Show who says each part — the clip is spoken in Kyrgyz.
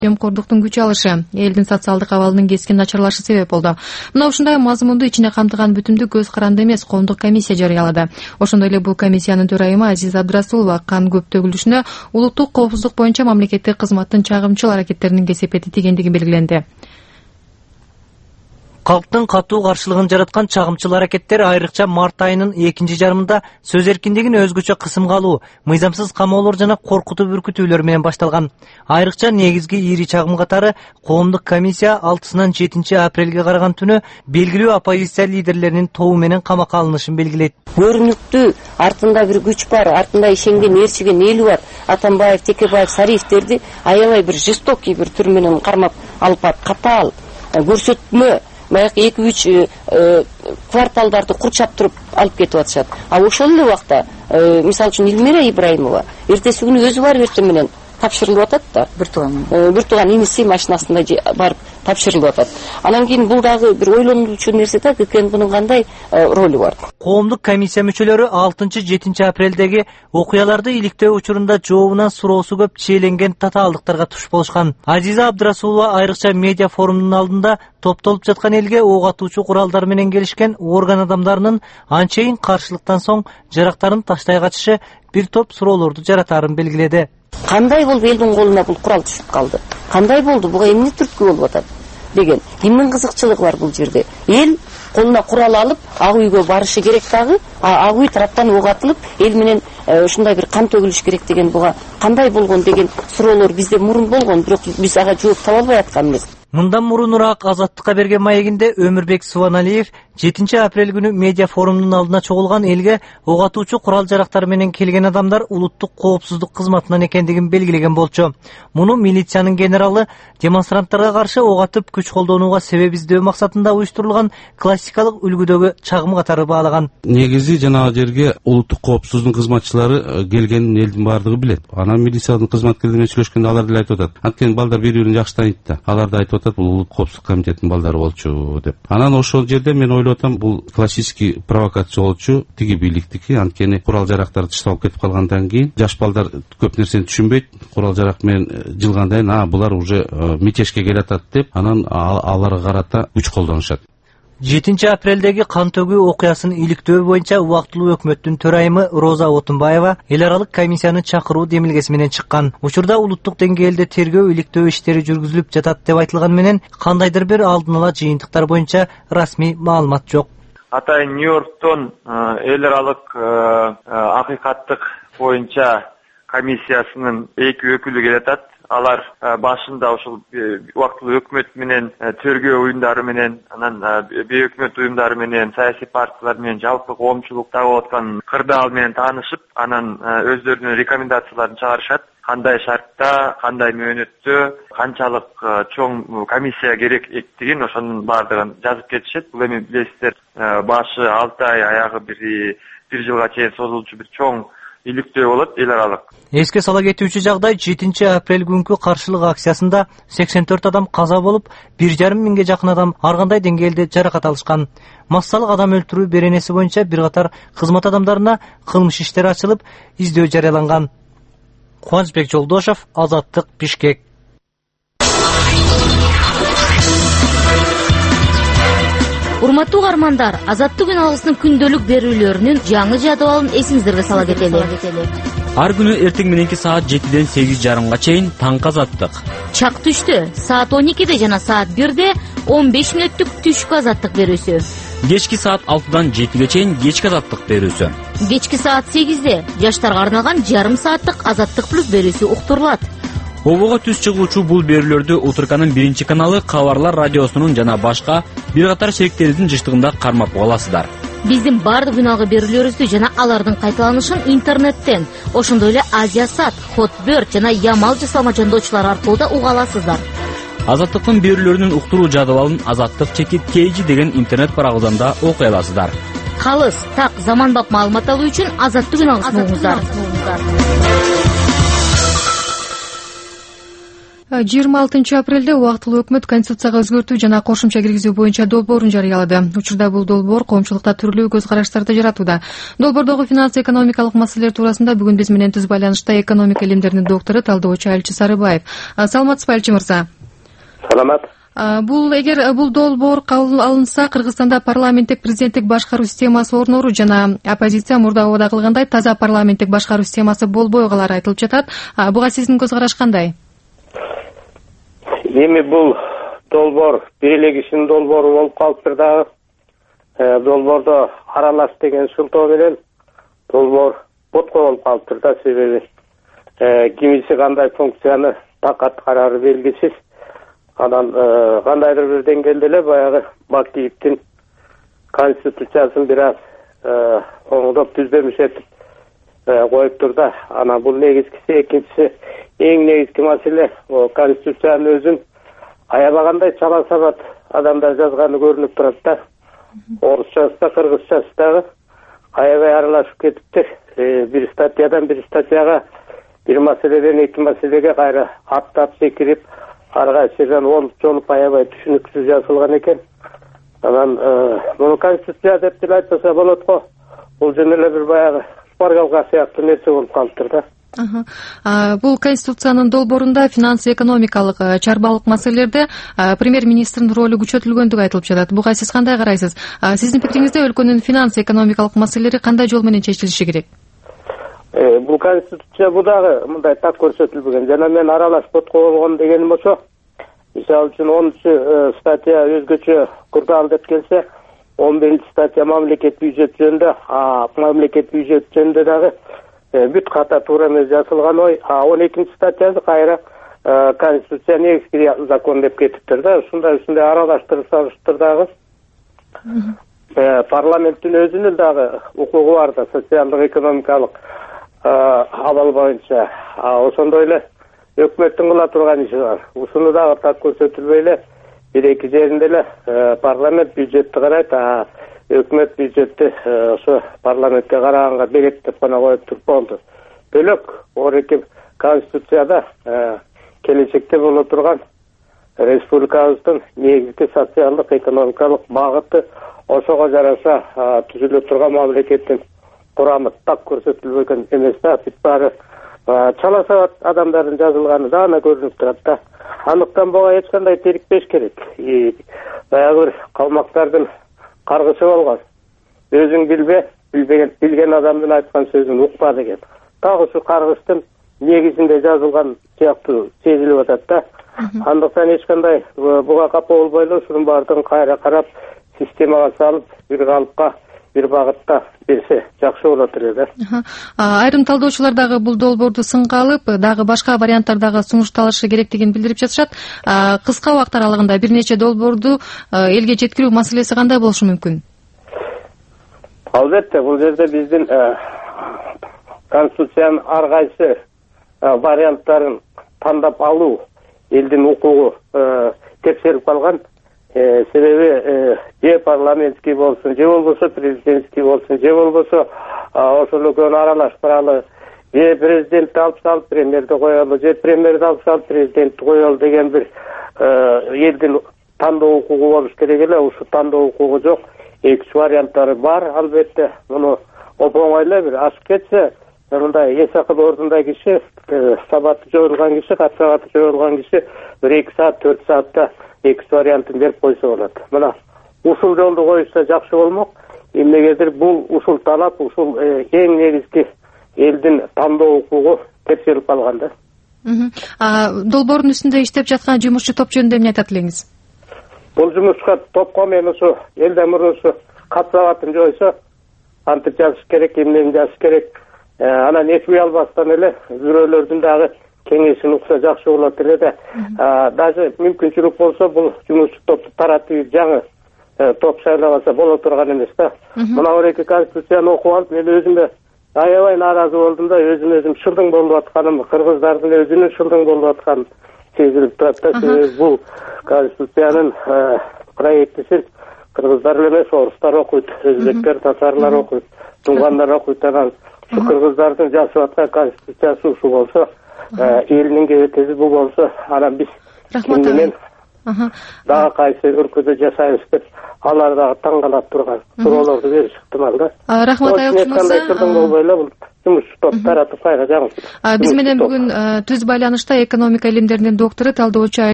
Speaker 1: жемкордуктун күч алышы элдин социалдык абалынын кескин начарлашы себеп болду. Мына ушундай мазмунду ичине камтыган бүтүмдүк көз каранды эмес коомдук комиссия жарыялады. Ошондой эле бул комиссиянын төрайымы Азиза Абдрасулова кан көп төгүлүшүнө улуттук коопсуздук боюнча мамлекеттик кызматтын чагымчыл аракеттеринин кесепети тийгендиги белгиленди.
Speaker 2: Калктын катуу каршылыгын жараткан чагымчыл аракеттер айрыкча март айынын экинчи жарымында сөз эркиндигин өзгөчө кысымга алуу, мыйзамсыз камоолор жана коркутуу бүркүтүүлөр менен башталган. Айрыкча негизги ири чагым катары коомдук комиссия 6-сынан 7 апрелге караган түнү белгилүү оппозиция лидерлеринин тобу менен камакка алынышын белгилейт.
Speaker 3: Көрүнүктүү, артында бир күч бар, артында ишенген, ээрчиген эли бар. Атамбаев, Текебаев, Сариевтерди аябай бир жестокий бир түр менен кармап алып барып катаал көрсөтмө баягы 2-3 кварталдарды курчап туруп алып кетип атышат. А ошол эле убакта мисалы үчүн Элмира Ибраимова эртеси күнү өзү барып эртең менен тапшырылып атат да. Бир тууган иниси машинасында барып тапшырылып атат. Анан кийин бул дагы бир ойлонуучу нерсе да, ККНБнын кандай ролу бар.
Speaker 2: Коомдук комиссия мүчөлөрү 6-7 апрелдеги окуяларды иликтөө учурунда жообунан суроосу көп чейленген татаалдыктарга туш болушкан. Азиза Абдрасулова айрыкча медиа форумдун алдында топтолуп жаткан элге ок атуучу куралдар менен келишкен орган адамдарынын анчейин каршылыктан соң жарактарын таштай качышы бир топ суроолорду жаратаарын белгиледи.
Speaker 3: Кандай болуп элдин колуна бул курал түшүп калды? Кандай болду? Буга эмне түрткү болуп атат деген. Эмнең кызыкчылыгы бар бул жерде? Эл колуна курал алып, ак үйгө барышы керек дагы, ак үй тараптан ок атылып, эл менен ушундай бир кан төгүлүш керек деген буга кандай болгон деген суроолор бизде мурун болгон, бирок биз ага жооп таба албай атканбыз.
Speaker 2: Мындан мурунураак Азаттыкка берген маегинде Өмүрбек Субаналиев 7 апрель күнү медиа форумунун алдына чогулган элге ок атуучу курал жарактар менен келген адамдар улуттук коопсуздук кызматынан экендигин белгилеген болчу. Муну милициянын генералы демонстранттарга каршы ок атып күч колдонууга себеп издөө максатында уюштурулган классикалык үлгүдөгү чагым катары баалаган.
Speaker 4: Негизи жанагы жерге улуттук коопсуздук кызматчылары келгенин элдин баардыгы билет. Анан милициянын кызматкерлери менен сүйлөшкөндө алар деле айтып атат. Анткени балдар бири-бирин жакшы тааныйт да. Алар да айтып атат, бул улуттук коопсуздук комитетинин балдары болчу деп. Анан ошол жерде мен ойлоп атам, бул классический провокация болчу, тиги бийликтики. Анткени курал жарактарды ташталып кетип калгандан кийин жаш балдар көп нерсени түшүнбөйт. Курал жарак менен жылгандан кийин булар уже мятежке келатат деп, анан аларга карата күч колдонушат.
Speaker 2: 7 апрелдеги кан төгүү окуясын иликтөө боюнча убактылуу өкмөттүн төрайымы Роза Отунбаева эл аралык комиссияны чакыруу демилгеси менен чыккан. Учурда улуттук деңгээлде тергөө иликтөө иштери жүргүзүлүп жатат деп айтылган менен кандайдыр бир алдын ала жыйынтыктар боюнча расмий маалымат жок.
Speaker 5: Атайын Нью-Йорктон эл аралык акыйкаттык боюнча комиссиясынын 2 өкүлү келатат. Алар башында ошол убактылуу өкмөт менен, тергөө уюмдары менен, анан бейөкмөт уюмдары менен, саясий партиялар менен, жалпы коомчулуктагы аткан кырдаал менен таанышып, анан өздөрүнүн рекомендацияларын чыгарышат. Кандай шартта, кандай мөөнөттө, канчалык чоң комиссия керек экендигин ошонун баардыгын жазып кетишет. Бул эми билесиздер, башы 6 ай, аягы 1 жылга чейин созулчу бир чоң иликтөө болот эл аралык.
Speaker 2: Эске сала кетүүчү жагдай 7 апрель күнкү каршылык акциясында 84 адам каза болуп, 1,5 миңге жакын адам ар кандай деңгээлде жаракат алышкан. Массалык адам өлтүрүү беренеси боюнча бир катар кызмат адамдарына кылмыш иштери ачылып, издөө жарыяланган. Кубанычбек Жолдошов, Азаттык, Бишкек.
Speaker 6: Урматтуу угармандар, Азаттык күн алгысынын күндөлүк берүүлөрүнүн жаңы жадыбалын эсиңиздерге сала кетели.
Speaker 7: Ар күнү эртең мененки саат 7ден 8:30 чейин таңкы Азаттык.
Speaker 6: Чак түштө саат 12де жана саат 1де 15 мүнөттүк түшкү Азаттык берүүсү.
Speaker 7: Кечки саат 6дан 7ге чейин кечки Азаттык берүүсү.
Speaker 6: Кечки саат 8де жаштарга арналган жарым сааттык Азаттык плюс берүүсү уктурулат.
Speaker 7: Обого түз чыгуучу бул берүүлөрдү Утурканын 1 каналы, Кабарлар радиосунун жана башка бир катар шериктерибиздин жыштыгында кармап аласыздар.
Speaker 6: Биздин бардык күн алгы берүүлөрүбүздү жана алардын кайталанышын интернеттен, ошондой эле Азиясат, Хотберт жана Ямал жасалма жандоочулар аркылуу да уга аласыздар.
Speaker 7: Азаттыктын берүүлөрүнүн уктуруу жадыбалын azattik.kg деген интернет барагыбыздан да окуй аласыздар.
Speaker 6: Калыс, так, заманбап маалымат алуу үчүн Азаттык күн алгысын угуңуздар.
Speaker 1: 26 апрелде убактылуу өкмөт Конституцияга өзгөртүү жана кошумча киргизүү боюнча долбоорун жарыялады. Учурда бул долбоор коомчулукта түрлүү көз караштарды жаратууда. Долбоордогу финанс-экономикалык маселелер туурасында бүгүн биз менен түз байланышта экономика илимдеринин доктору, талдоочу Алчы Сарыбаев. Саламатсызбы, Алчы мырза?
Speaker 8: Саламат.
Speaker 1: Эгер бул долбоор кабыл алынса, Кыргызстанда парламенттик президенттик башкаруу системасы орнору жана оппозиция мурда убада кылгандай таза парламенттик башкаруу системасы болбой калары айтылып жатат. Буга сиздин көз караш кандай?
Speaker 8: Эми бул долбоор бир эле кишинин долбоору болуп калыптыр дагы. Долбоордо аралаш деген шылтоо менен долбоор ботко болуп калыптыр да, себеби кимиси кандай функцияны так аткарары белгисиз. Анан кандайдыр бир деңгээлде эле баягы Бакиевдин конституциясын бир аз оңдоп түздөмүш этип коюптур да. Анан бул негизгиси, экинчиси эң негизги маселе конституциянын өзүн аябагандай чала сабат адамдар жазганы көрүнүп турат да. Орусчасы да, кыргызчасы дагы аябай аралашып кетиптир. Бир статьядан бир статьяга, бир маселеден эки маселеге кайра аттап секирип, ар кайсыдан олуп аябай түшүнүксүз жазылган экен. Анан муну конституция деп деле айтпаса болот го. Бул жөн эле бир баягы шпаргалка сыяктуу нерсе болуп калыптыр да.
Speaker 1: Бул конституциянын долбоорунда финанс-экономикалык чарбалык маселелерде премьер-министрдин ролу күчөтүлгөндүгү айтылып жатат. Буга сиз кандай карайсыз? Сиздин пикириңизде өлкөнүн финанс-экономикалык маселелери кандай жол менен чечилиши керек?
Speaker 8: Бул конституция бу дагы мындай так көрсөтүлбөгөн. Жана мен аралаш ботко болгон дегеним ошо. Мисалы үчүн 10 статья өзгөчө курдал деп келсе, 11 статья мамлекет бюджет жөнүндө, мамлекет бюджет жөнүндө дагы бүт ката туура эмес жазылган ой. 12 статьясы кайра конституция негизги закон деп кетиптир да. Ушундай аралаштырып салыштыр дагы. Парламенттин өзүнүн дагы укугу бар да, социалдык экономикалык абал боюнча. Ошондой эле өкмөттүн кыла турган иши бар. Ушуну дагы так көрсөтүлбөй эле бир-эки жеринде эле парламент бюджетти карайт, өкмөт бюджетти ошо парламентке караганга берет деп гана коюп туруп болду. Бөлөк ореки конституцияда келечекте боло турган республикабыздын негизги социалдык экономикалык багыты, ошого жараша түзүлө турган мамлекеттин курамы так көрсөтүлбөгөн эмес да. Бүт баары чала сабат адамдардын жазылганы да ана көрүнүп турат да. Андыктан буга эч кандай терикпеш керек. Баягы бир калмактардын каргышы болгон. Өзүң билбе, билген адамдын айткан сөзүн укпа деген. Так ушу каргыштын негизинде жазылган сыяктуу сезилип атат да. Андыктан эч кандай буга капа болбой эле ушунун баардыгын кайра карап, системага салып, бир калыпка, бир багытта берсе жакшы болот эле да.
Speaker 1: Айрым талдоочулар дагы бул долбоорду сынга алып, дагы башка варианттар дагы сунушталышы керектигин билдирип жатышат. Кыска убакыт аралыгында бир нече долбоорду элге жеткирүү маселеси кандай болушу мүмкүн?
Speaker 8: Албетте, бул жерде биздин конституциянын ар кайсы варианттарын тандап алуу элдин укугу текшерип калган. Себеби же парламентский болсун, же болбосо президентский болсун, же болбосо ошол экөөнү аралаш баралы, же президентти алып салып премьерди коелу, же премьерди алып салып президентти коелу деген бир элдин тандоо укугу болуш керек эле. Ушу тандоо укугу жок. Эки варианттары бар, албетте. Муну оңой эле бир ашып кетсе, мындай эс акыл ордундай киши, сабаты жоюлган киши, кат сабаты жоюлган киши 1-2 саат, 4 саатта эки вариантын берип койсо болот. Мына ушул жолду коюшса жакшы болмок. Эмнегедир бул ушул талап, ушул эң негизги элдин тандоо укугу текшерип калган да.
Speaker 1: Долбоордун үстүндө иштеп жаткан жумушчу топ жөнүндө эмне айтат элеңиз?
Speaker 8: Бул жумушка топко мен ушу элден мурун ушу кат сабатын жойсо, антип жазыш керек, эмнени жазыш керек. Анан эчпей албастан эле бирөөлөрдүн дагы кеңешин укса жакшы болот эле да. Даже мүмкүнчүлүк болсо бул жумушчу топту таратып жаңы топ шайлабаса боло турган эмес да. Мына ореки конституцияны окуп алып мен өзүмө аябай нааразы болдум да. Өзүм шылдың болуп атканым, кыргыздардын өзүнүн шылдың болуп атканын сезилип турат да. Себеби бул конституциянын проектисин кыргыздар эле эмес, орустар окуйт, өзбектер, татарлар окуйт, тунгандар окуйт. Анан кыргыздардын жасап аткан конституциясы ушу болсо элдин кебетеси бул болсо анан биз
Speaker 1: рахмат
Speaker 8: менен дагы кайсы өлкөдө жашайбыз деп алар дагы таң калап турган суроолорду бериши ыктымал да.
Speaker 1: Рахмат Аюп мырза.
Speaker 8: Болбой эле бул жумуш топ таратып кайра жаңылсын.
Speaker 1: Биз менен бүгүн түз байланышта экономика илимдеринин доктору, талдоочу